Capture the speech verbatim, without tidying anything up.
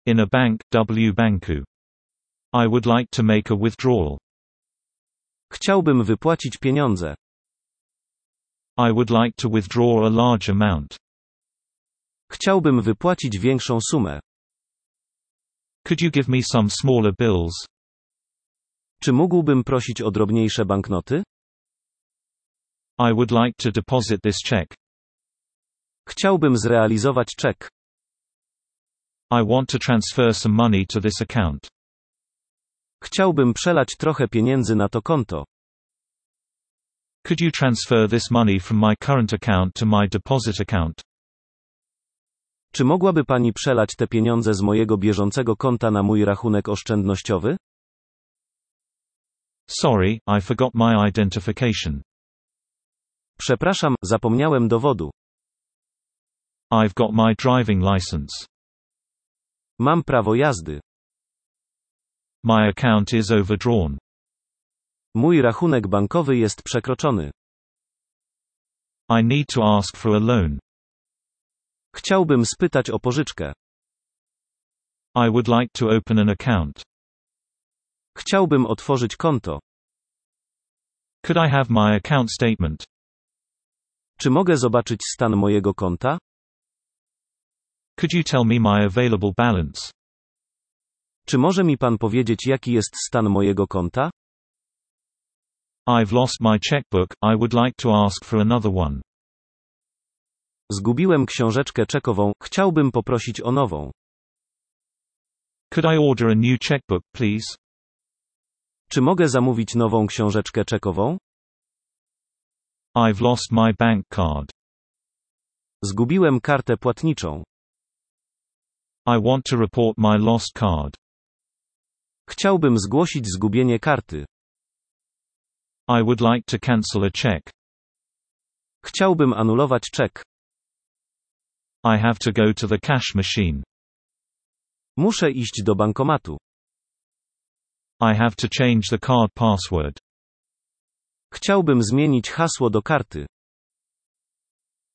In a bank, w banku. I would like to make a withdrawal. Chciałbym wypłacić pieniądze. I would like to withdraw a large amount. Chciałbym wypłacić większą sumę. Could you give me some smaller bills? Czy mógłbym prosić o drobniejsze banknoty? I would like to deposit this check. Chciałbym zrealizować czek. I want to transfer some money to this account. Chciałbym przelać trochę pieniędzy na to konto. Could you transfer this money from my current account to my deposit account? Czy mogłaby pani przelać te pieniądze z mojego bieżącego konta na mój rachunek oszczędnościowy? Sorry, I forgot my identification. Przepraszam, zapomniałem dowodu. I've got my driving license. Mam prawo jazdy. My account is overdrawn. Mój rachunek bankowy jest przekroczony. I need to ask for a loan. Chciałbym spytać o pożyczkę. I would like to open an account. Chciałbym otworzyć konto. Could I have my account statement? Czy mogę zobaczyć stan mojego konta? Could you tell me my available balance? Czy może mi pan powiedzieć, jaki jest stan mojego konta? I've lost my checkbook, I would like to ask for another one. Zgubiłem książeczkę czekową, chciałbym poprosić o nową. Could I order a new checkbook, please? Czy mogę zamówić nową książeczkę czekową? I've lost my bank card. Zgubiłem kartę płatniczą. I want to report my lost card. Chciałbym zgłosić zgubienie karty. I would like to cancel a check. Chciałbym anulować czek. I have to go to the cash machine. Muszę iść do bankomatu. I have to change the card password. Chciałbym zmienić hasło do karty.